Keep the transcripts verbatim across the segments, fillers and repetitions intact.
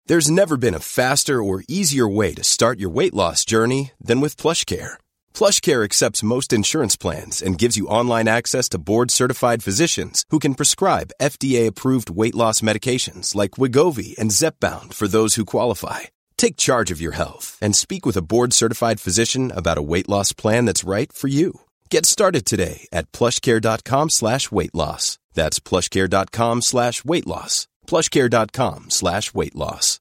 There's never been a faster or easier way to start your weight loss journey than with PlushCare. PlushCare accepts most insurance plans and gives you online access to board-certified physicians who can prescribe F D A-approved weight loss medications like Wegovy and Zepbound for those who qualify. Take charge of your health and speak with a board-certified physician about a weight loss plan that's right for you. Get started today at plushcare.com slash weight loss. That's plushcare.com slash weight loss. plushcare.com slash weight loss.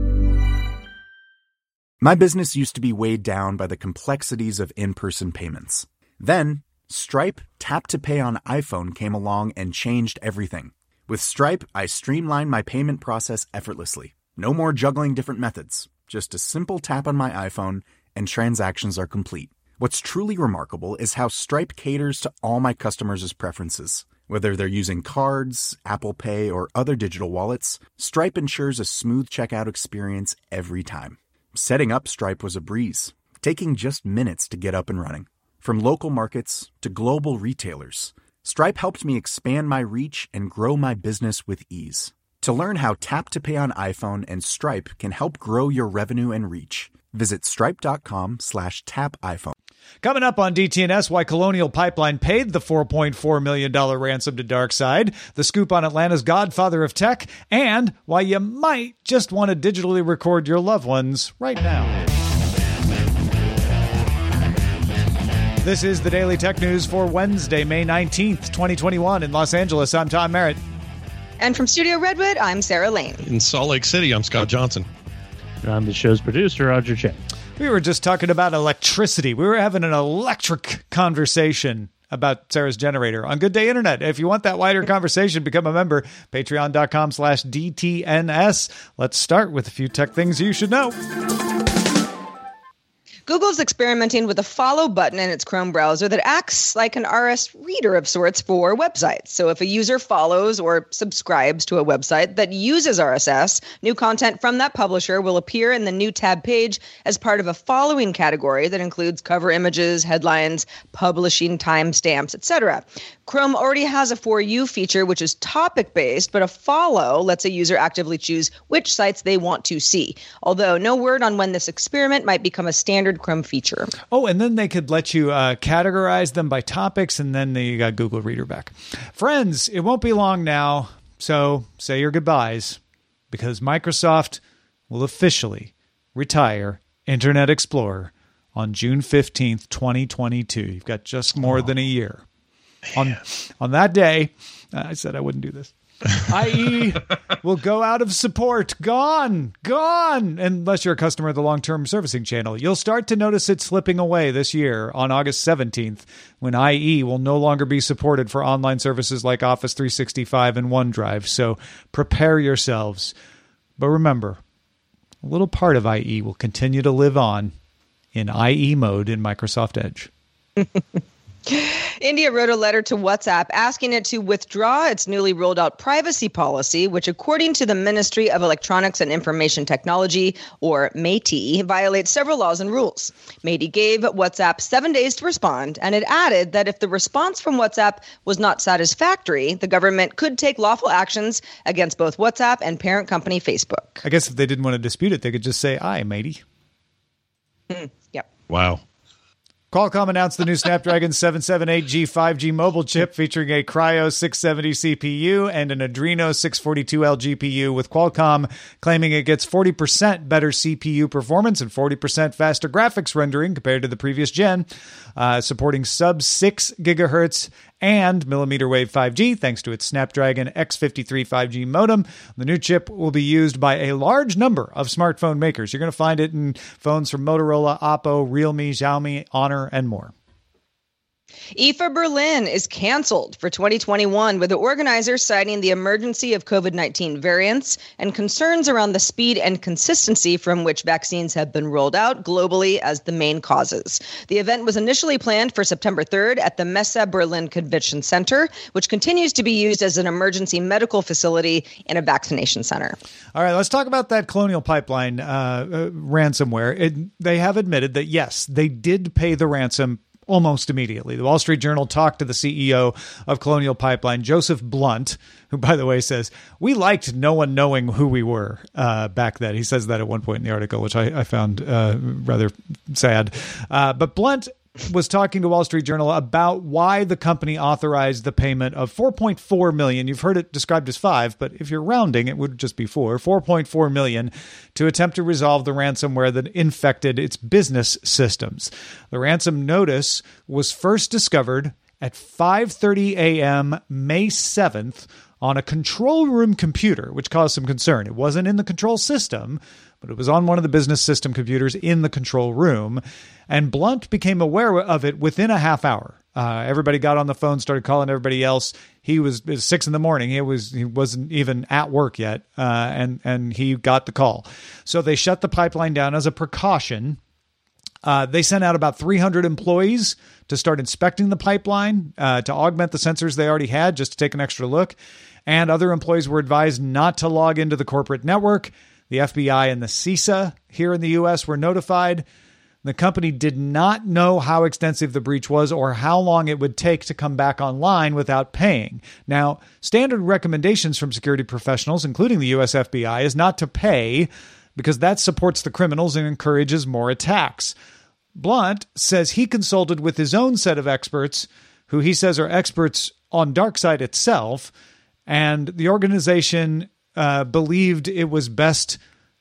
My business used to be weighed down by the complexities of in-person payments. Then, Stripe Tap to Pay on iPhone came along and changed everything. With Stripe, I streamlined my payment process effortlessly. No more juggling different methods. Just a simple tap on my iPhone and transactions are complete. What's truly remarkable is how Stripe caters to all my customers' preferences. Whether they're using cards, Apple Pay, or other digital wallets, Stripe ensures a smooth checkout experience every time. Setting up Stripe was a breeze, taking just minutes to get up and running. From local markets to global retailers, Stripe helped me expand my reach and grow my business with ease. To learn how Tap to Pay on iPhone and Stripe can help grow your revenue and reach, visit stripe.com slash tap iPhone. Coming up on D T N S, why Colonial Pipeline paid the four point four million dollars ransom to DarkSide, the scoop on Atlanta's godfather of tech, and why you might just want to digitally record your loved ones right now. This is the Daily Tech News for Wednesday, May nineteenth, twenty twenty-one. In Los Angeles, I'm Tom Merritt. And from Studio Redwood, I'm Sarah Lane. In Salt Lake City, I'm Scott Johnson. And I'm the show's producer, Roger Chen. We were just talking about electricity. We were having an electric conversation about Sarah's generator on Good Day Internet. If you want that wider conversation, become a member. Patreon.com slash DTNS. Let's start with a few tech things you should know. Google's experimenting with a follow button in its Chrome browser that acts like an R S reader of sorts for websites. So if a user follows or subscribes to a website that uses R S S, new content from that publisher will appear in the new tab page as part of a following category that includes cover images, headlines, publishing timestamps, et cetera. Chrome already has a For You feature, which is topic-based, but a follow lets a user actively choose which sites they want to see. Although no word on when this experiment might become a standard Chrome feature. Oh, and then they could let you uh, categorize them by topics, and then you got Google Reader back. Friends, it won't be long now, so say your goodbyes, because Microsoft will officially retire Internet Explorer on June fifteenth, twenty twenty-two. You've got just more oh. than a year. On on that day, uh, I said I wouldn't do this. I E will go out of support. Gone. Gone. Unless you're a customer of the long-term servicing channel. You'll start to notice it slipping away this year on August seventeenth, when I E will no longer be supported for online services like Office three sixty-five and OneDrive. So prepare yourselves. But remember, a little part of I E will continue to live on in I E mode in Microsoft Edge. India wrote a letter to WhatsApp asking it to withdraw its newly rolled out privacy policy, which, according to the Ministry of Electronics and Information Technology, or MeitY, violates several laws and rules. MeitY gave WhatsApp seven days to respond, and it added that if the response from WhatsApp was not satisfactory, the government could take lawful actions against both WhatsApp and parent company Facebook. I guess if they didn't want to dispute it, they could just say, aye, MeitY. Mm, yep. Wow. Qualcomm announced the new Snapdragon seven seventy-eight G five G mobile chip featuring a Kryo six seventy C P U and an Adreno six forty-two L G P U, with Qualcomm claiming it gets forty percent better C P U performance and forty percent faster graphics rendering compared to the previous gen, uh, supporting sub six gigahertz and millimeter wave five G thanks to its Snapdragon X fifty-three five G modem. The new chip will be used by a large number of smartphone makers. You're going to find it in phones from Motorola, Oppo, Realme, Xiaomi, Honor, and more. I F A Berlin is canceled for twenty twenty-one, with the organizers citing the emergency of COVID nineteen variants and concerns around the speed and consistency from which vaccines have been rolled out globally as the main causes. The event was initially planned for September third at the Messe Berlin Convention Center, which continues to be used as an emergency medical facility and a vaccination center. All right, let's talk about that Colonial Pipeline uh, uh, ransomware. It, they have admitted that, yes, they did pay the ransom almost immediately. The Wall Street Journal talked to the C E O of Colonial Pipeline, Joseph Blunt, who, by the way, says, we liked no one knowing who we were uh, back then. He says that at one point in the article, which I, I found uh, rather sad. Uh, but Blunt was talking to Wall Street Journal about why the company authorized the payment of four point four million dollars. You've heard it described as five, but if you're rounding, it would just be four. four point four million dollars to attempt to resolve the ransomware that infected its business systems. The ransom notice was first discovered at five thirty a.m. May seventh on a control room computer, which caused some concern. It wasn't in the control system, but it was on one of the business system computers in the control room. And Blunt became aware of it within a half hour. Uh, everybody got on the phone, started calling everybody else. He was, it was six in the morning. He was he wasn't even at work yet, uh, and and he got the call. So they shut the pipeline down as a precaution. Uh, they sent out about three hundred employees to start inspecting the pipeline uh, to augment the sensors they already had, just to take an extra look. And other employees were advised not to log into the corporate network. The F B I and the CISA here in the U S were notified. The company did not know how extensive the breach was or how long it would take to come back online without paying. Now, standard recommendations from security professionals, including the U S F B I, is not to pay because that supports the criminals and encourages more attacks. Blunt says he consulted with his own set of experts, who he says are experts on DarkSide itself, and the organization uh, believed it was best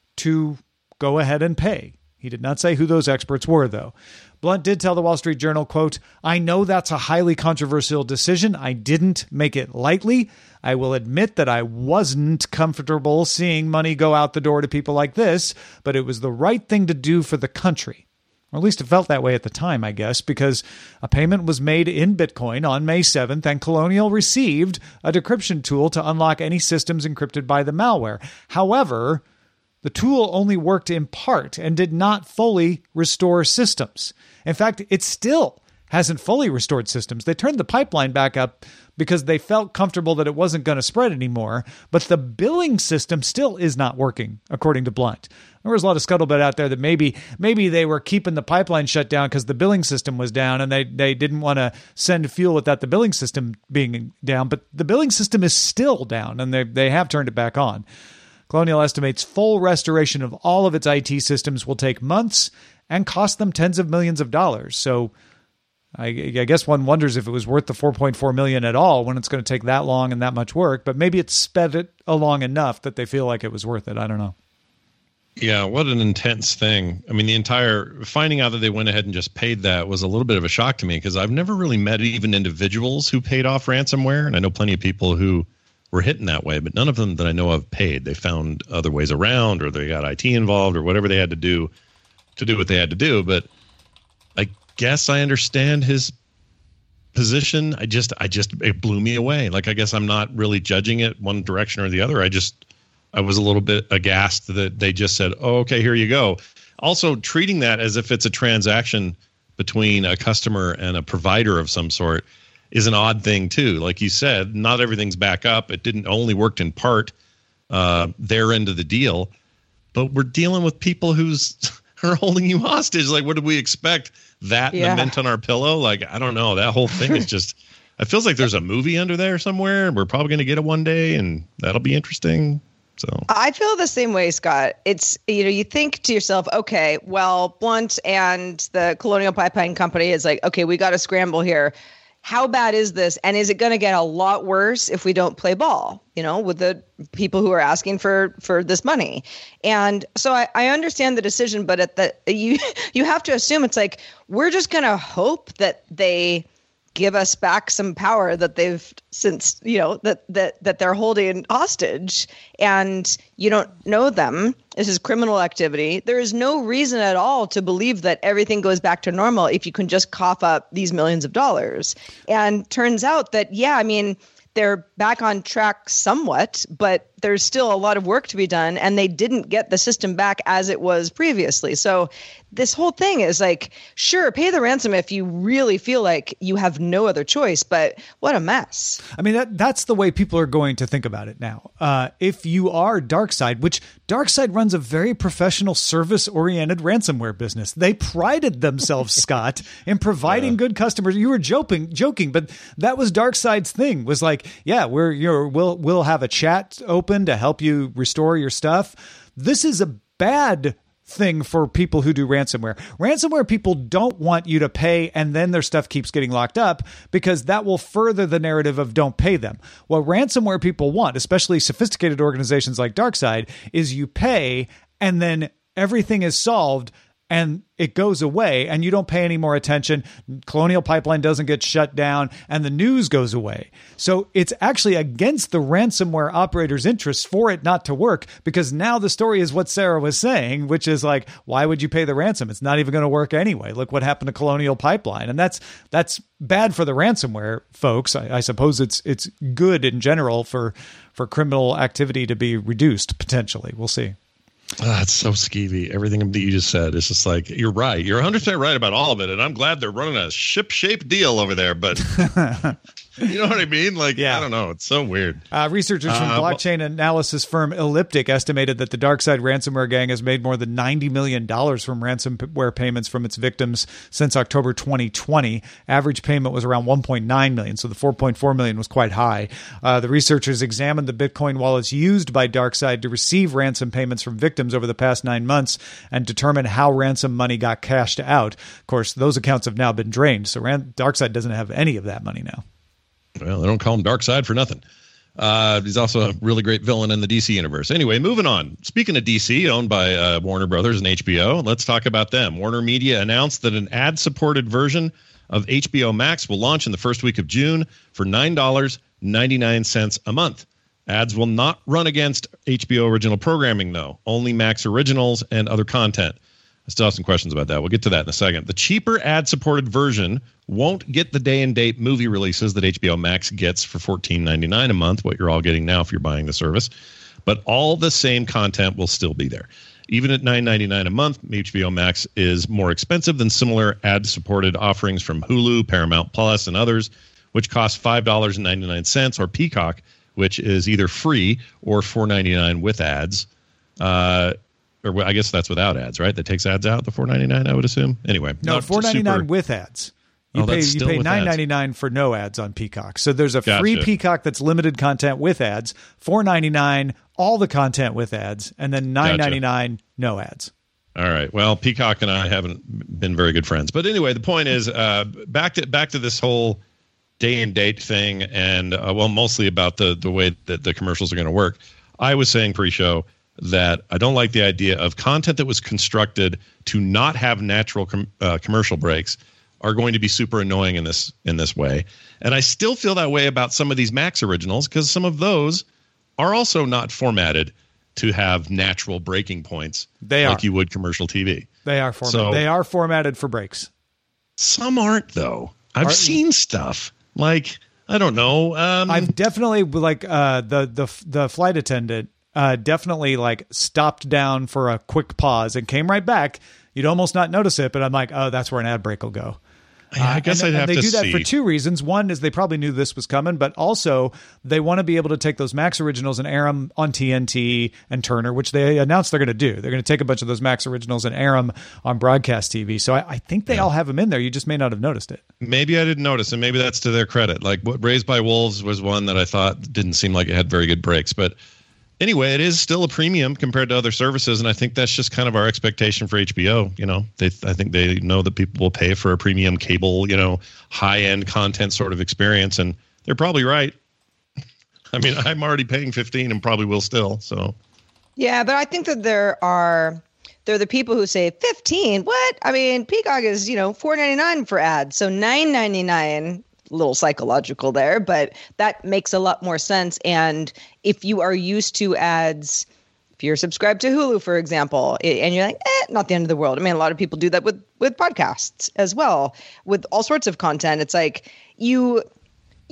to go ahead and pay. He did not say who those experts were, though. Blunt did tell the Wall Street Journal, quote, I know that's a highly controversial decision. I didn't make it lightly. I will admit that I wasn't comfortable seeing money go out the door to people like this, but it was the right thing to do for the country. Or at least it felt that way at the time, I guess, because a payment was made in Bitcoin on May seventh, and Colonial received a decryption tool to unlock any systems encrypted by the malware. However, the tool only worked in part and did not fully restore systems. In fact, it still hasn't fully restored systems. They turned the pipeline back up because they felt comfortable that it wasn't going to spread anymore, but the billing system still is not working, according to Blunt. There was a lot of scuttlebutt out there that maybe maybe they were keeping the pipeline shut down because the billing system was down and they, they didn't want to send fuel without the billing system being down, but the billing system is still down and they, they have turned it back on. Colonial estimates full restoration of all of its I T systems will take months and cost them tens of millions of dollars. So I, I guess one wonders if it was worth the four point four million dollars at all when it's going to take that long and that much work, but maybe it sped it along enough that they feel like it was worth it. I don't know. Yeah, what an intense thing. I mean, the entire finding out that they went ahead and just paid that was a little bit of a shock to me because I've never really met even individuals who paid off ransomware. And I know plenty of people who were hit in that way, but none of them that I know of paid. They found other ways around, or they got I T involved, or whatever they had to do to do what they had to do. But I guess I understand his position. I just, I just, it blew me away. Like, I guess I'm not really judging it one direction or the other. I just, I was a little bit aghast that they just said, oh, okay, here you go. Also, treating that as if it's a transaction between a customer and a provider of some sort is an odd thing, too. Like you said, not everything's back up. It didn't only worked in part uh, their end of the deal. But we're dealing with people who's are holding you hostage. Like, what did we expect? That yeah. and a mint on our pillow? Like, I don't know. That whole thing is just, it feels like there's a movie under there somewhere. We're probably going to get it one day, and that'll be interesting. So I feel the same way, Scott. It's, you know, you think to yourself, okay, well, Blunt and the Colonial Pipeline Company is like, okay, we got to scramble here. How bad is this? And is it going to get a lot worse if we don't play ball, you know, with the people who are asking for, for this money? And so I, I understand the decision, but at the, you, you have to assume it's like, we're just going to hope that they give us back some power that they've since, you know, that, that, that they're holding hostage, and you don't know them. This is criminal activity. There is no reason at all to believe that everything goes back to normal if you can just cough up these millions of dollars. And turns out that, yeah, I mean, they're back on track somewhat, but there's still a lot of work to be done, and they didn't get the system back as it was previously. So this whole thing is like, sure, pay the ransom if you really feel like you have no other choice, but what a mess. I mean, that that's the way people are going to think about it now. Uh, if you are DarkSide, which DarkSide runs a very professional, service-oriented ransomware business. They prided themselves, Scott, in providing yeah. good customers. You were joking, joking, but that was DarkSide's thing. Was like, yeah, we're you're, we'll we'll have a chat open to help you restore your stuff. This is a bad thing for people who do ransomware. Ransomware people don't want you to pay and then their stuff keeps getting locked up, because that will further the narrative of don't pay them. What ransomware people want, especially sophisticated organizations like DarkSide, is you pay and then everything is solved and it goes away and you don't pay any more attention. Colonial Pipeline doesn't get shut down and the news goes away. So it's actually against the ransomware operator's interests for it not to work, because now the story is what Sarah was saying, which is like, why would you pay the ransom? It's not even going to work anyway. Look what happened to Colonial Pipeline. And that's that's bad for the ransomware folks. I, I suppose it's it's good in general for, for criminal activity to be reduced, potentially. We'll see. Oh, it's so skeevy. Everything that you just said is just like, you're right. You're one hundred percent right about all of it. And I'm glad they're running a ship-shaped deal over there. But you know what I mean? Like, yeah. I don't know. It's so weird. Uh, researchers from uh, blockchain well, analysis firm Elliptic estimated that the DarkSide ransomware gang has made more than ninety million dollars from ransomware payments from its victims since October twenty twenty. Average payment was around one point nine million dollars, so the four point four million dollars was quite high. Uh, the researchers examined the Bitcoin wallets used by DarkSide to receive ransom payments from victims over the past nine months and determine how ransom money got cashed out. Of course, those accounts have now been drained, so Ran- DarkSide doesn't have any of that money now. Well, they don't call him DarkSide for nothing. Uh, he's also a really great villain in the D C universe. Anyway, moving on. Speaking of D C, owned by uh, Warner Brothers and H B O, let's talk about them. Warner Media announced that an ad-supported version of H B O Max will launch in the first week of June for nine dollars and ninety-nine cents a month. Ads will not run against H B O original programming, though. Only Max originals and other content. I still have some questions about that. We'll get to that in a second. The cheaper ad-supported version won't get the day-and-date movie releases that H B O Max gets for fourteen ninety-nine a month, what you're all getting now if you're buying the service. But all the same content will still be there. Even at nine ninety-nine a month, H B O Max is more expensive than similar ad-supported offerings from Hulu, Paramount Plus, and others, which cost five dollars and ninety-nine cents, or Peacock, which is either free or four ninety-nine with ads. Uh, or I guess that's without ads, right? That takes ads out, the four ninety-nine, I would assume. Anyway. No, four ninety-nine super... with ads. You oh, pay that's you still pay with nine ads. ninety-nine for no ads on Peacock. So there's a Gotcha. free Peacock that's limited content with ads, four ninety-nine all the content with ads, and then nine ninety-nine gotcha. No ads. All right. Well, Peacock and I haven't been very good friends. But anyway, the point is uh, back to back to this whole day and date thing, and uh, well, mostly about the the way that the commercials are going to work. I was saying pre-show that I don't like the idea of content that was constructed to not have natural com- uh, commercial breaks are going to be super annoying in this in this way. And I still feel that way about some of these Max originals, because some of those are also not formatted to have natural breaking points they like are. you would commercial T V. They are formatted. So, they are formatted for breaks. Some aren't, though. I've Are, seen stuff like, I don't know. Um, I've definitely like uh, the the the flight attendant uh, definitely like stopped down for a quick pause and came right back. You'd almost not notice it, but I'm like, oh, that's where an ad break will go. Yeah, I guess uh, and, I'd have and they to do that see. for two reasons. One is they probably knew this was coming, but also they want to be able to take those Max originals and air them on T N T and Turner, which they announced they're going to do. They're going to take a bunch of those Max originals and air them on broadcast T V. So I, I think they yeah. all have them in there. You just may not have noticed it. Maybe I didn't notice, and maybe that's to their credit. Like what Raised by Wolves was one that I thought didn't seem like it had very good breaks, but anyway, it is still a premium compared to other services, and I think that's just kind of our expectation for H B O. You know, they I think they know that people will pay for a premium cable, you know, high-end content sort of experience, and they're probably right. I mean, I'm already paying fifteen and probably will still. So, yeah, but I think that there are there are the people who say fifteen. What? I mean, Peacock is you know four ninety-nine for ads, so nine ninety-nine. Little psychological there, but that makes a lot more sense. And if you are used to ads, if you're subscribed to Hulu, for example, and you're like, eh, not the end of the world. I mean, a lot of people do that with with podcasts as well, with all sorts of content. It's like you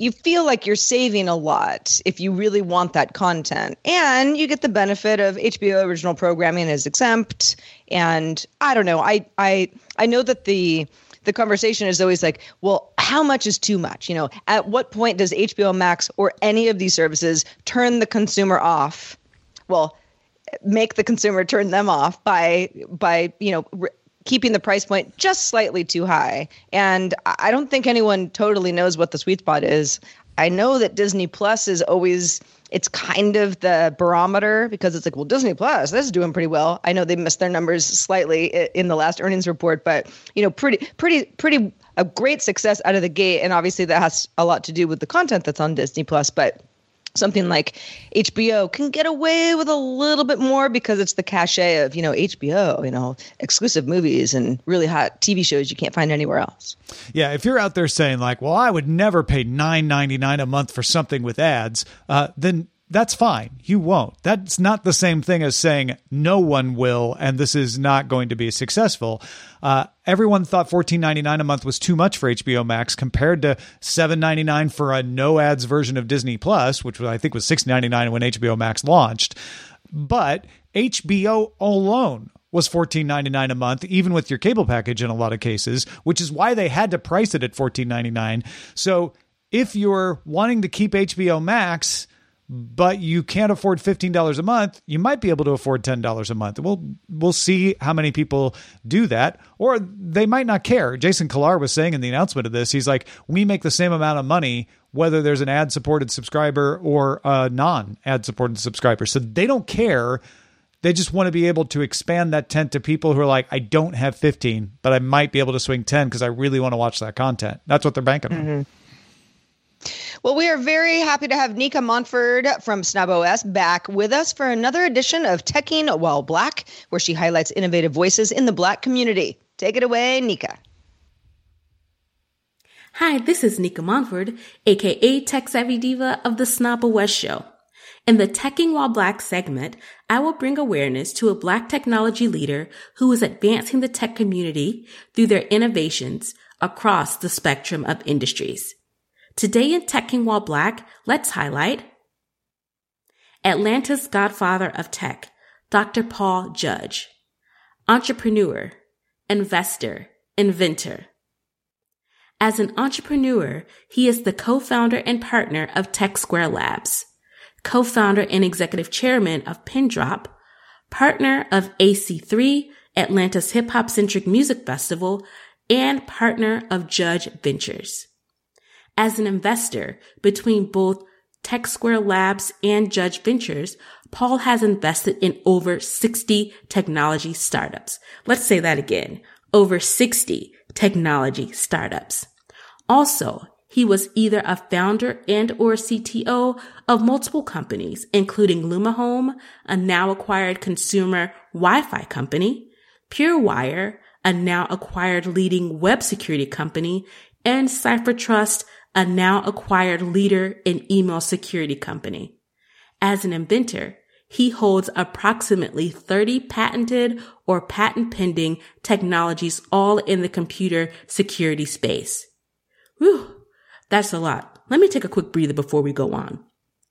you feel like you're saving a lot if you really want that content. And you get the benefit of H B O original programming is exempt. And I don't know, I I I know that the the conversation is always like, well, how much is too much? You know, at what point does H B O Max or any of these services turn the consumer off? Well, make the consumer turn them off by by, you know, re- keeping the price point just slightly too high. And I don't think anyone totally knows what the sweet spot is. I know that Disney Plus is always, it's kind of the barometer because it's like, well, Disney Plus, this is doing pretty well. I know they missed their numbers slightly in the last earnings report, but, you know, pretty, pretty, pretty, a great success out of the gate. And obviously that has a lot to do with the content that's on Disney Plus, but something like H B O can get away with a little bit more because it's the cachet of, you know, H B O, you know, exclusive movies and really hot T V shows you can't find anywhere else. Yeah, if you're out there saying like, well, I would never pay nine ninety-nine a month for something with ads, uh, then that's fine. You won't. That's not the same thing as saying no one will, and this is not going to be successful. Uh, everyone thought fourteen ninety-nine a month was too much for H B O Max compared to seven ninety-nine for a no ads version of Disney Plus, which I think was six ninety-nine when H B O Max launched. But H B O alone was fourteen ninety-nine a month, even with your cable package in a lot of cases, which is why they had to price it at fourteen ninety-nine. So if you're wanting to keep H B O Max, but you can't afford fifteen dollars a month, you might be able to afford ten dollars a month. We'll we'll see how many people do that, or they might not care. Jason Kilar was saying in the announcement of this, he's like, we make the same amount of money whether there's an ad-supported subscriber or a non-ad-supported subscriber. So they don't care. They just want to be able to expand that tent to people who are like, I don't have fifteen, but I might be able to swing ten because I really want to watch that content. That's what they're banking on. Mm-hmm. Well, we are very happy to have Nika Montford from SnobOS back with us for another edition of Teching While Black, where she highlights innovative voices in the Black community. Take it away, Nika. Hi, this is Nika Montford, aka Tech Savvy Diva of the SnobOS Show. In the Teching While Black segment, I will bring awareness to a Black technology leader who is advancing the tech community through their innovations across the spectrum of industries. Today in Teching While Black, let's highlight Atlanta's godfather of tech, Doctor Paul Judge, entrepreneur, investor, inventor. As an entrepreneur, he is the co-founder and partner of Tech Square Labs, co-founder and executive chairman of Pindrop, partner of A C three, Atlanta's hip-hop-centric music festival, and partner of Judge Ventures. As an investor between both Tech Square Labs and Judge Ventures, Paul has invested in over sixty technology startups. Let's say that again. Over sixty technology startups. Also, he was either a founder and or C T O of multiple companies, including LumaHome, a now acquired consumer Wi-Fi company, PureWire, a now acquired leading web security company, and CipherTrust, a now acquired leader in email security company. As an inventor, he holds approximately thirty patented or patent pending technologies all in the computer security space. Whew, that's a lot. Let me take a quick breather before we go on.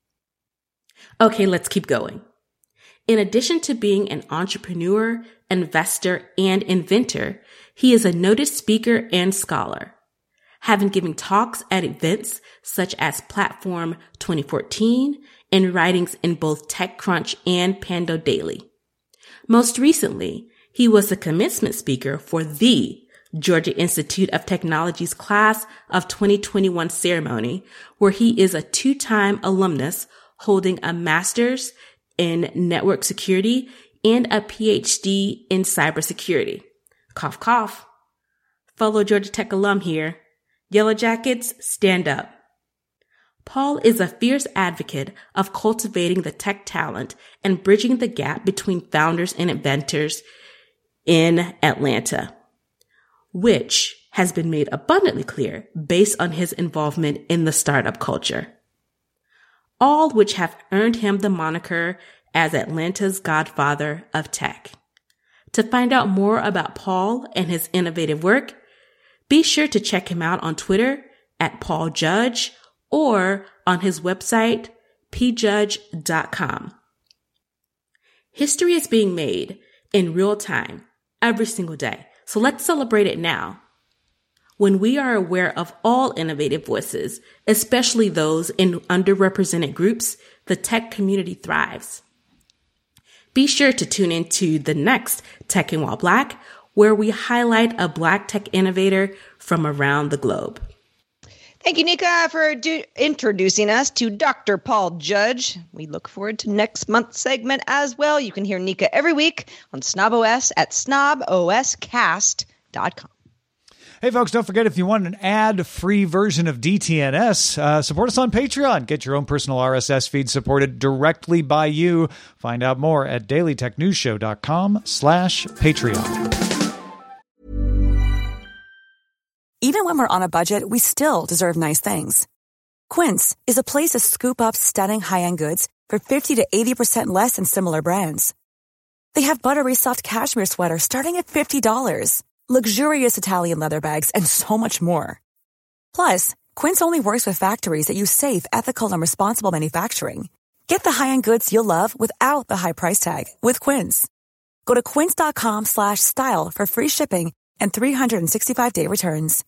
Okay, let's keep going. In addition to being an entrepreneur, investor, and inventor, he is a noted speaker and scholar, having given talks at events such as Platform twenty fourteen and writings in both TechCrunch and Pando Daily. Most recently, he was the commencement speaker for the Georgia Institute of Technology's Class of twenty twenty-one ceremony, where he is a two-time alumnus holding a master's in network security and a P H D in cybersecurity. Cough, cough. Fellow Georgia Tech alum here. Yellow Jackets, stand up. Paul is a fierce advocate of cultivating the tech talent and bridging the gap between founders and inventors in Atlanta, which has been made abundantly clear based on his involvement in the startup culture, all which have earned him the moniker as Atlanta's godfather of tech. To find out more about Paul and his innovative work, be sure to check him out on Twitter at Paul Judge or on his website, p judge dot com. History is being made in real time every single day, so let's celebrate it now. When we are aware of all innovative voices, especially those in underrepresented groups, the tech community thrives. Be sure to tune into the next Teching While Black, where we highlight a Black tech innovator from around the globe. Thank you, Nika, for do- introducing us to Doctor Paul Judge. We look forward to next month's segment as well. You can hear Nika every week on SnobOS at snob o s cast dot com. Hey, folks, don't forget, if you want an ad-free version of D T N S, uh, support us on Patreon. Get your own personal R S S feed supported directly by you. Find out more at dailytechnewsshow.com slash Patreon. Even when we're on a budget, we still deserve nice things. Quince is a place to scoop up stunning high-end goods for fifty to eighty percent less than similar brands. They have buttery soft cashmere sweaters starting at fifty dollars, luxurious Italian leather bags, and so much more. Plus, Quince only works with factories that use safe, ethical, and responsible manufacturing. Get the high-end goods you'll love without the high price tag with Quince. Go to quince.com slash style for free shipping and three sixty-five day returns.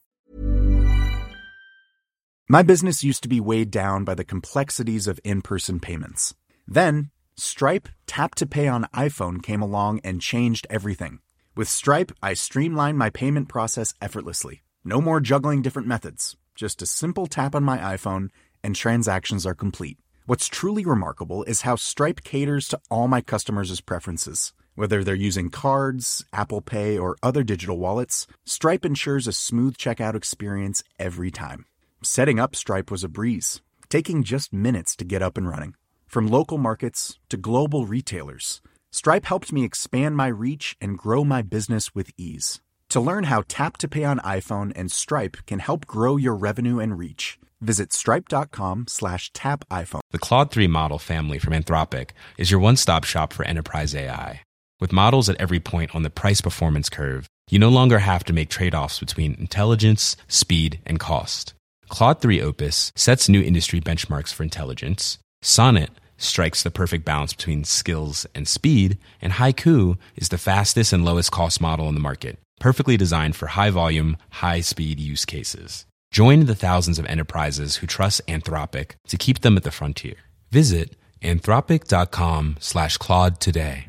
My business used to be weighed down by the complexities of in-person payments. Then, Stripe Tap to Pay on iPhone came along and changed everything. With Stripe, I streamlined my payment process effortlessly. No more juggling different methods. Just a simple tap on my iPhone and transactions are complete. What's truly remarkable is how Stripe caters to all my customers' preferences. Whether they're using cards, Apple Pay, or other digital wallets, Stripe ensures a smooth checkout experience every time. Setting up Stripe was a breeze, taking just minutes to get up and running. From local markets to global retailers, Stripe helped me expand my reach and grow my business with ease. To learn how Tap to Pay on iPhone and Stripe can help grow your revenue and reach, visit stripe.com slash tap iPhone. The Claude three model family from Anthropic is your one-stop shop for enterprise A I. With models at every point on the price-performance curve, you no longer have to make trade-offs between intelligence, speed, and cost. Claude three Opus sets new industry benchmarks for intelligence. Sonnet strikes the perfect balance between skills and speed. And Haiku is the fastest and lowest cost model in the market, perfectly designed for high-volume, high-speed use cases. Join the thousands of enterprises who trust Anthropic to keep them at the frontier. Visit anthropic.com slash Claude today.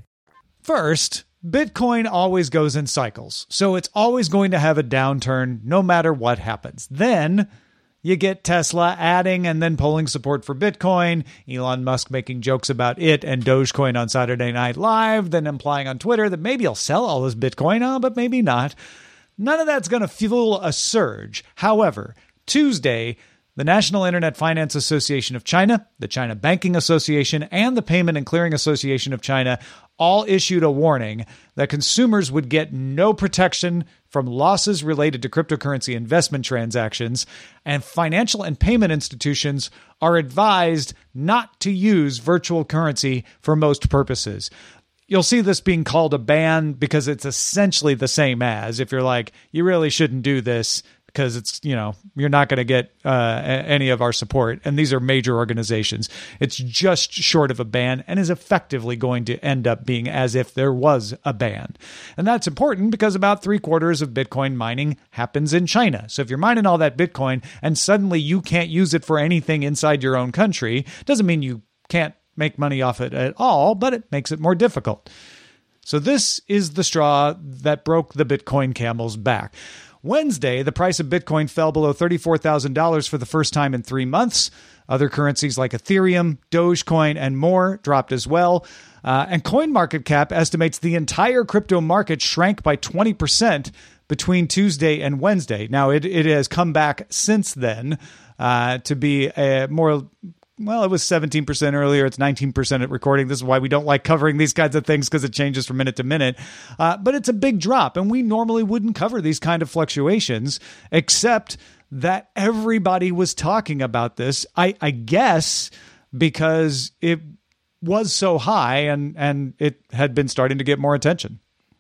First, Bitcoin always goes in cycles, so it's always going to have a downturn no matter what happens. Then you get Tesla adding and then pulling support for Bitcoin, Elon Musk making jokes about it and Dogecoin on Saturday Night Live, then implying on Twitter that maybe he'll sell all his Bitcoin, oh, but maybe not. None of that's going to fuel a surge. However, Tuesday, the National Internet Finance Association of China, the China Banking Association, and the Payment and Clearing Association of China all issued a warning that consumers would get no protection from losses related to cryptocurrency investment transactions, and financial and payment institutions are advised not to use virtual currency for most purposes. You'll see this being called a ban because it's essentially the same as if you're like, you really shouldn't do this, because it's, you know, you're not going to get uh, any of our support. And these are major organizations. It's just short of a ban and is effectively going to end up being as if there was a ban. And that's important because about three quarters of Bitcoin mining happens in China. So if you're mining all that Bitcoin and suddenly you can't use it for anything inside your own country, doesn't mean you can't make money off it at all, but it makes it more difficult. So this is the straw that broke the Bitcoin camel's back. Wednesday, the price of Bitcoin fell below thirty-four thousand dollars for the first time in three months. Other currencies like Ethereum, Dogecoin, and more dropped as well. Uh, and CoinMarketCap estimates the entire crypto market shrank by twenty percent between Tuesday and Wednesday. Now, it, it has come back since then uh, to be a more... Well, it was seventeen percent earlier. It's nineteen percent at recording. This is why we don't like covering these kinds of things, because it changes from minute to minute. Uh, but it's a big drop, and we normally wouldn't cover these kind of fluctuations, except that everybody was talking about this, I, I guess, because it was so high and, and it had been starting to get more attention.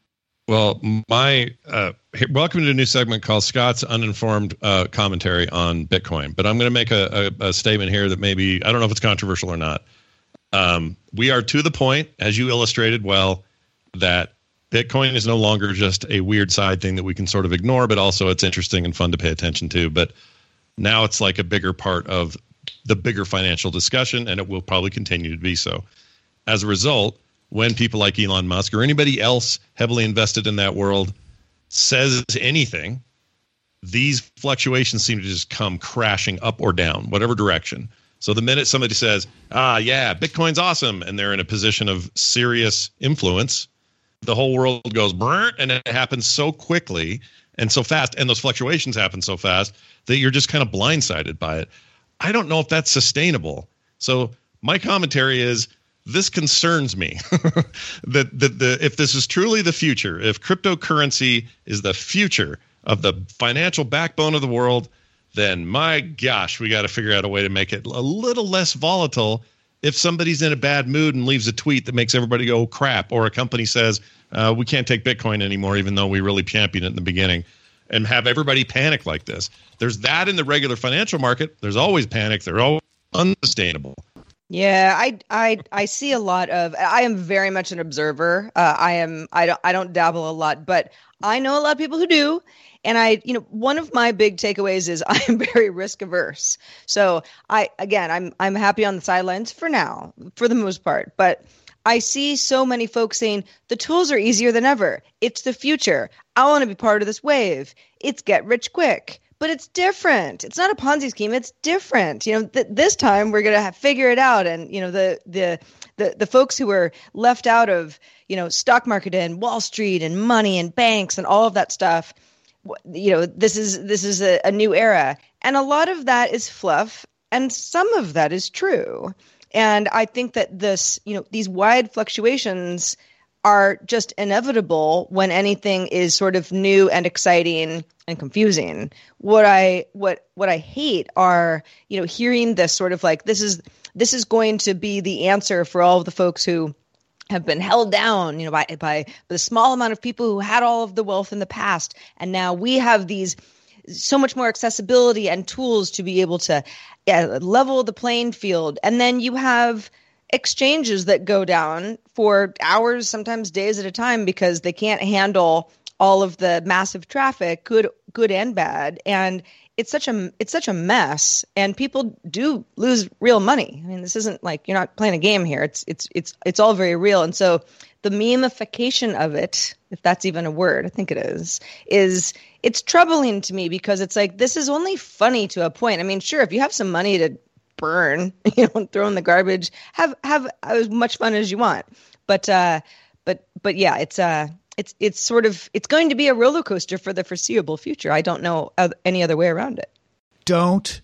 Well, my uh, welcome to a new segment called Scott's Uninformed uh, Commentary on Bitcoin. But I'm going to make a, a, a statement here that maybe, I don't know if it's controversial or not. Um, we are to the point, as you illustrated well, that Bitcoin is no longer just a weird side thing that we can sort of ignore, but also it's interesting and fun to pay attention to. But now it's like a bigger part of the bigger financial discussion, and it will probably continue to be so. As a result, when people like Elon Musk or anybody else heavily invested in that world says anything, these fluctuations seem to just come crashing up or down, whatever direction. So the minute somebody says, ah, yeah, Bitcoin's awesome, and they're in a position of serious influence, the whole world goes burnt, and it happens so quickly and so fast, and those fluctuations happen so fast that you're just kind of blindsided by it. I don't know if that's sustainable. So my commentary is, this concerns me that, that the if this is truly the future, if cryptocurrency is the future of the financial backbone of the world, then my gosh, we got to figure out a way to make it a little less volatile. If somebody's in a bad mood and leaves a tweet that makes everybody go crap, or a company says uh, we can't take Bitcoin anymore, even though we really championed it in the beginning, and have everybody panic like this. There's that in the regular financial market. There's always panic. They're always unsustainable. Yeah, I, I, I see a lot of, I am very much an observer. Uh, I am, I don't, I don't dabble a lot, but I know a lot of people who do. And I, you know, one of my big takeaways is I am very risk averse. So I, again, I'm, I'm happy on the sidelines for now, for the most part, but I see so many folks saying the tools are easier than ever. It's the future. I want to be part of this wave. It's get rich quick. But it's different. It's not a Ponzi scheme. It's different. You know, th- this time we're going to have figure it out. And, you know, the, the, the, the folks who were left out of, you know, stock market and Wall Street and money and banks and all of that stuff, you know, this is, this is a, a new era. And a lot of that is fluff. And some of that is true. And I think that this, you know, these wide fluctuations are just inevitable when anything is sort of new and exciting and confusing. What I what what I hate are, you know, hearing this sort of like this is this is going to be the answer for all of the folks who have been held down, you know, by by the small amount of people who had all of the wealth in the past, and now we have these so much more accessibility and tools to be able to yeah, level the playing field. And then you have exchanges that go down for hours, sometimes days at a time, because they can't handle all of the massive traffic, good, good and bad. And it's such a, it's such a mess, and people do lose real money. I mean, this isn't like you're not playing a game here. It's, it's, it's, it's all very real. And so the memification of it, if that's even a word, I think it is, is it's troubling to me, because it's like, this is only funny to a point. I mean, sure, if you have some money to burn, you know, throw in the garbage, have have as much fun as you want. But uh, but but yeah, it's uh, it's it's sort of it's going to be a roller coaster for the foreseeable future. I don't know any other way around it. Don't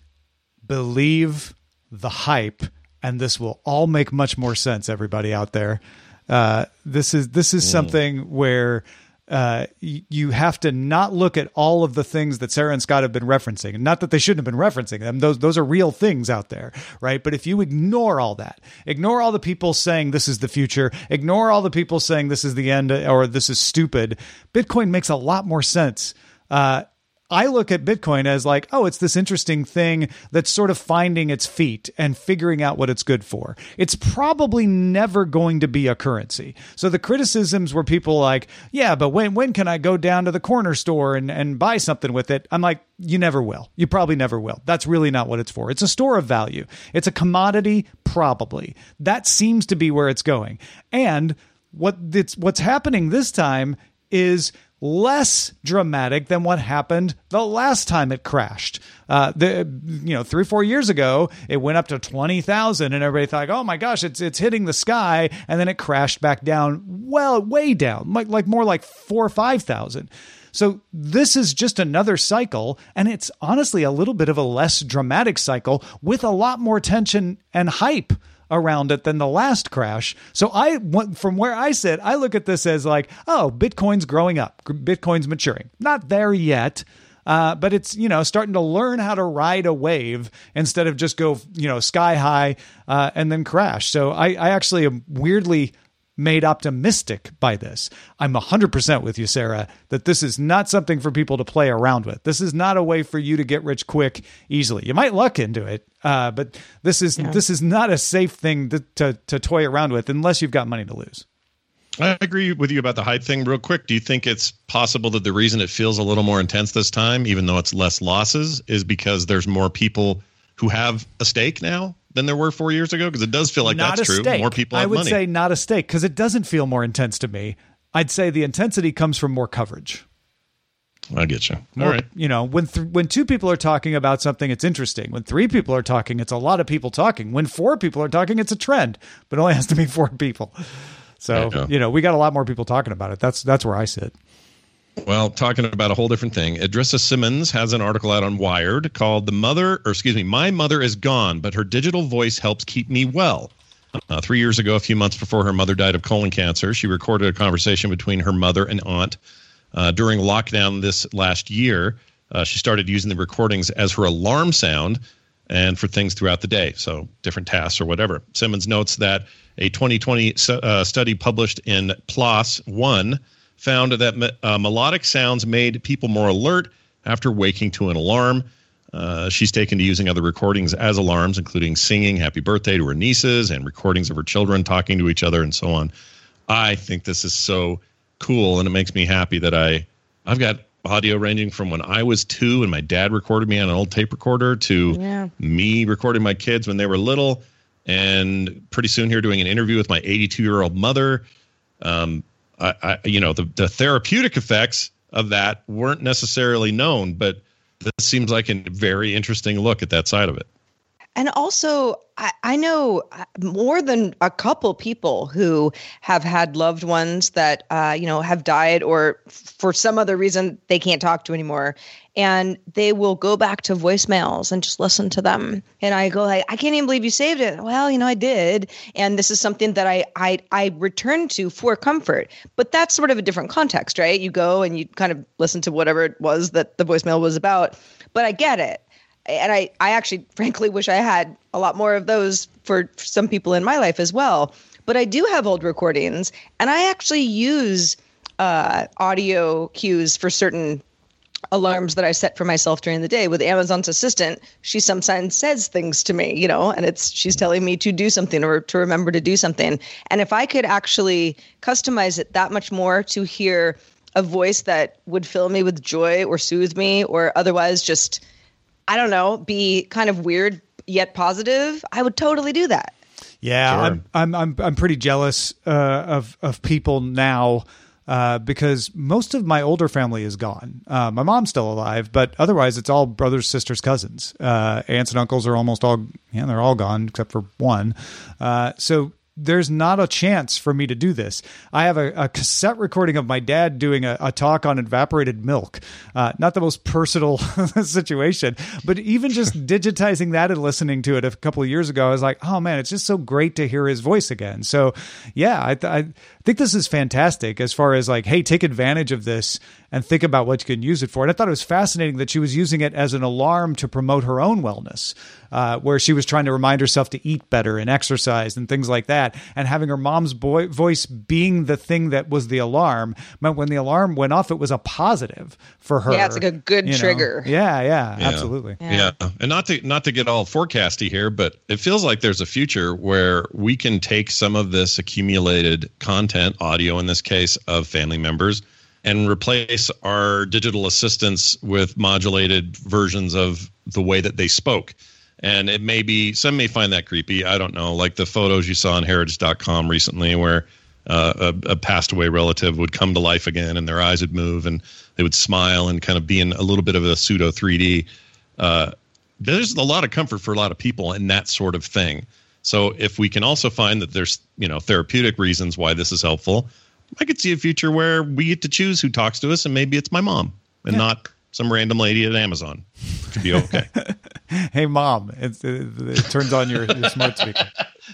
believe the hype, and this will all make much more sense. Everybody out there, uh, this is this is mm. something where. Uh, you have to not look at all of the things that Sarah and Scott have been referencing. Not that they shouldn't have been referencing them. Those, those are real things out there, right? But if you ignore all that, ignore all the people saying this is the future, ignore all the people saying this is the end or this is stupid, Bitcoin makes a lot more sense. Uh, I look at Bitcoin as like, oh, it's this interesting thing that's sort of finding its feet and figuring out what it's good for. It's probably never going to be a currency. So the criticisms were people like, yeah, but when when can I go down to the corner store and, and buy something with it? I'm like, you never will. You probably never will. That's really not what it's for. It's a store of value. It's a commodity, probably. That seems to be where it's going. And what it's what's happening this time is less dramatic than what happened the last time it crashed. Uh, the you know three four years ago, it went up to twenty thousand, and everybody thought, "Oh my gosh, it's it's hitting the sky," and then it crashed back down, well, way down, like like more like four or five thousand. So this is just another cycle, and it's honestly a little bit of a less dramatic cycle with a lot more tension and hype around it than the last crash. So I, from where I sit, I look at this as like, oh, Bitcoin's growing up. Bitcoin's maturing. Not there yet, uh, but it's, you know, starting to learn how to ride a wave instead of just go, you know, sky high uh, and then crash. So I, I actually am weirdly made optimistic by this. I'm one hundred percent with you, Sarah, that this is not something for people to play around with. This is not a way for you to get rich quick easily. You might luck into it, uh, but this is yeah. this is not a safe thing to, to, to toy around with unless you've got money to lose. I agree with you about the height thing. Real quick, do you think it's possible that the reason it feels a little more intense this time, even though it's less losses, is because there's more people who have a stake now than there were four years ago? Because it does feel like not that's true. Stake. More people have money. I would money. say not a stake, because it doesn't feel more intense to me. I'd say the intensity comes from more coverage. I get you. All more, right. You know, when th- when two people are talking about something, it's interesting. When three people are talking, it's a lot of people talking. When four people are talking, it's a trend, but it only has to be four people. So, you know, we got a lot more people talking about it. That's that's where I sit. Well, talking about a whole different thing, Idrissa Simmons has an article out on Wired called "The Mother," or excuse me, "My Mother is Gone, but Her Digital Voice Helps Keep Me Well." Uh, three years ago, a few months before her mother died of colon cancer, she recorded a conversation between her mother and aunt. Uh, during lockdown this last year, uh, she started using the recordings as her alarm sound and for things throughout the day, so different tasks or whatever. Simmons notes that a twenty twenty uh, study published in PLOS One found that me- uh, melodic sounds made people more alert after waking to an alarm. Uh, she's taken to using other recordings as alarms, including singing happy birthday to her nieces and recordings of her children talking to each other and so on. I think this is so cool, and it makes me happy that I, I've got audio ranging from when I was two and my dad recorded me on an old tape recorder to yeah. me recording my kids when they were little, and pretty soon here doing an interview with my eighty-two-year-old mother. Um, I, I, you know, the, the therapeutic effects of that weren't necessarily known, but this seems like a very interesting look at that side of it. And also, I, I know more than a couple people who have had loved ones that, uh, you know, have died or for some other reason they can't talk to anymore. And they will go back to voicemails and just listen to them. And I go like, I can't even believe you saved it. Well, you know, I did. And this is something that I, I, I return to for comfort. But that's sort of a different context, right? You go and you kind of listen to whatever it was that the voicemail was about. But I get it. And I, I actually, frankly, wish I had a lot more of those for some people in my life as well. But I do have old recordings, and I actually use uh, audio cues for certain alarms that I set for myself during the day. With Amazon's Assistant, she sometimes says things to me, you know, and it's she's telling me to do something or to remember to do something. And if I could actually customize it that much more to hear a voice that would fill me with joy or soothe me or otherwise just, I don't know, be kind of weird yet positive, I would totally do that. Yeah, sure. I'm, I'm I'm I'm pretty jealous uh, of of people now uh, because most of my older family is gone. Uh, my mom's still alive, but otherwise it's all brothers, sisters, cousins. Uh, aunts and uncles are almost all yeah, they're all gone except for one. Uh, so. There's not a chance for me to do this. I have a, a cassette recording of my dad doing a, a talk on evaporated milk. Uh, not the most personal situation, but even just digitizing that and listening to it a couple of years ago, I was like, oh man, it's just so great to hear his voice again. So yeah, I, th- I think this is fantastic as far as like, hey, take advantage of this and think about what you can use it for. And I thought it was fascinating that she was using it as an alarm to promote her own wellness, uh, where she was trying to remind herself to eat better and exercise and things like that. And having her mom's boy- voice being the thing that was the alarm meant when the alarm went off, it was a positive for her. Yeah, it's like a good trigger. Yeah, yeah, yeah, absolutely. Yeah. yeah. And not to, not to get all forecasty here, but it feels like there's a future where we can take some of this accumulated content, audio in this case, of family members, and replace our digital assistants with modulated versions of the way that they spoke. And it may be, some may find that creepy. I don't know, like the photos you saw on heritage dot com recently where uh, a, a passed away relative would come to life again and their eyes would move and they would smile and kind of be in a little bit of a pseudo three D. Uh, there's a lot of comfort for a lot of people in that sort of thing. So if we can also find that there's, you know, therapeutic reasons why this is helpful, I could see a future where we get to choose who talks to us, and maybe it's my mom and yeah. not some random lady at Amazon. It could be okay. Hey, mom, it, it, it turns on your, your smart speaker.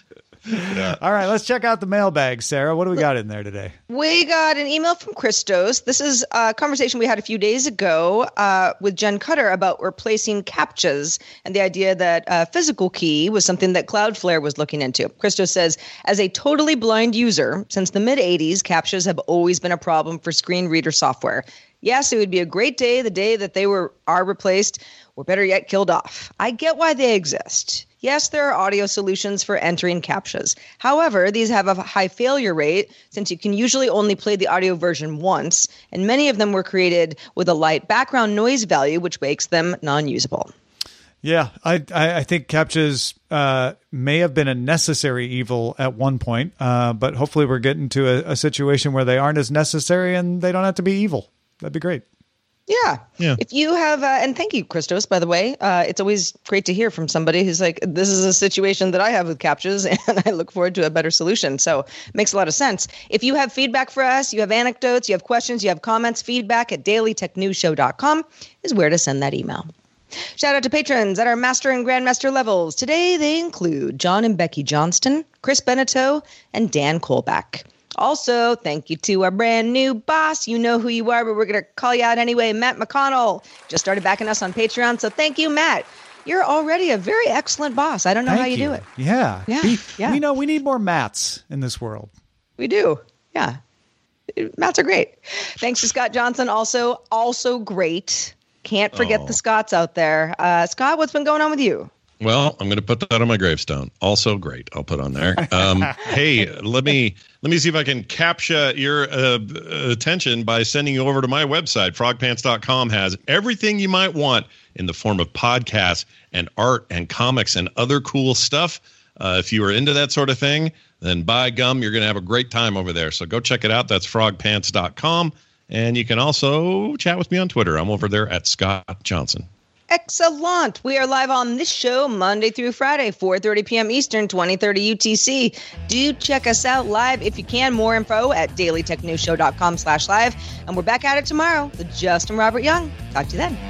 Yeah. All right, let's check out the mailbag, Sarah. What do we got in there today? We got an email from Christos. This is a conversation we had a few days ago uh, with Jen Cutter about replacing CAPTCHAs and the idea that a physical key was something that Cloudflare was looking into. Christos says, as a totally blind user, since the mid-eighties, CAPTCHAs have always been a problem for screen reader software. Yes, it would be a great day the day that they were are replaced, or better yet, killed off. I get why they exist. Yes, there are audio solutions for entering CAPTCHAs. However, these have a high failure rate since you can usually only play the audio version once, and many of them were created with a light background noise value, which makes them non-usable. Yeah, I I, I think CAPTCHAs uh, may have been a necessary evil at one point, uh, but hopefully we're getting to a, a situation where they aren't as necessary and they don't have to be evil. That'd be great. Yeah. Yeah. If you have, uh, and thank you, Christos, by the way. Uh, it's always great to hear from somebody who's like, this is a situation that I have with CAPTCHAs, and I look forward to a better solution. So it makes a lot of sense. If you have feedback for us, you have anecdotes, you have questions, you have comments, feedback at daily tech news show dot com is where to send that email. Shout out to patrons at our master and grandmaster levels. Today they include John and Becky Johnston, Chris Beneteau, and Dan Kolbach. Also, thank you to our brand new boss. You know who you are, but we're going to call you out anyway. Matt McConnell just started backing us on Patreon. So thank you, Matt. You're already a very excellent boss. I don't know Thank how you, you do it. Yeah. Yeah, Be, yeah. We know we need more Matts in this world. We do. Yeah. Matts are great. Thanks to Scott Johnson. Also, also great. Can't forget Oh. the Scotts out there. Uh, Scott, what's been going on with you? Well, I'm going to put that on my gravestone. Also great. I'll put on there. Um, hey, let me let me see if I can capture your uh, attention by sending you over to my website. frog pants dot com has everything you might want in the form of podcasts and art and comics and other cool stuff. Uh, if you are into that sort of thing, then by gum, you're going to have a great time over there. So go check it out. That's frog pants dot com. And you can also chat with me on Twitter. I'm over there at Scott Johnson. Excellent. We are live on this show Monday through Friday, four thirty p.m. Eastern, twenty thirty U T C. Do check us out live if you can. More info at daily tech news show dot com slash live. And we're back at it tomorrow with Justin Robert Young. Talk to you then.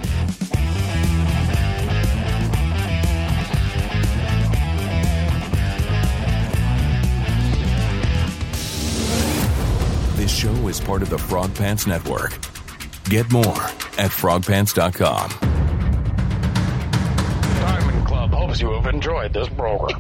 This show is part of the Frog Pants Network. Get more at frog pants dot com. Diamond Club hopes you have enjoyed this program.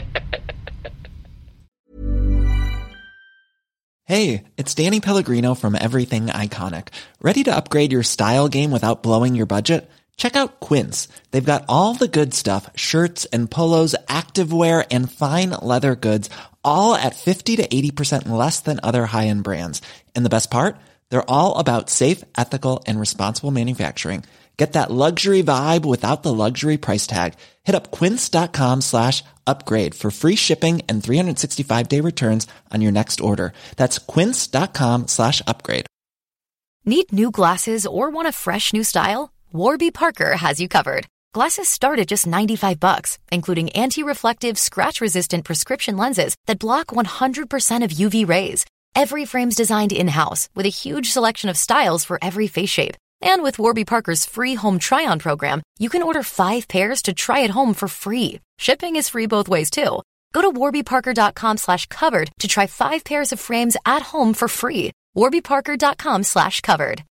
Hey, it's Danny Pellegrino from Everything Iconic. Ready to upgrade your style game without blowing your budget? Check out Quince. They've got all the good stuff, shirts and polos, activewear, and fine leather goods, all at fifty to eighty percent less than other high-end brands. And the best part? They're all about safe, ethical, and responsible manufacturing. Get that luxury vibe without the luxury price tag. Hit up quince dot com slash upgrade for free shipping and three sixty-five day returns on your next order. That's quince dot com slash upgrade. Need new glasses or want a fresh new style? Warby Parker has you covered. Glasses start at just ninety-five bucks, including anti-reflective, scratch-resistant prescription lenses that block one hundred percent of U V rays. Every frame's designed in-house with a huge selection of styles for every face shape. And with Warby Parker's free home try-on program, you can order five pairs to try at home for free. Shipping is free both ways, too. Go to warby parker dot com slash covered to try five pairs of frames at home for free. warby parker dot com slash covered.